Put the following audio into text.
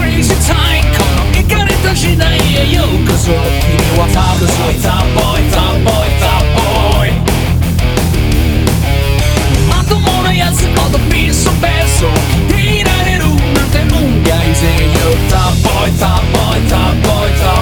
イジタイムこのイカれた時代へようこそ君はタブボーイタボーイタボーイタボーイまともなやつほどピースベースを聞いていられるなんて運が以前よタボーイタボーイタボーイタ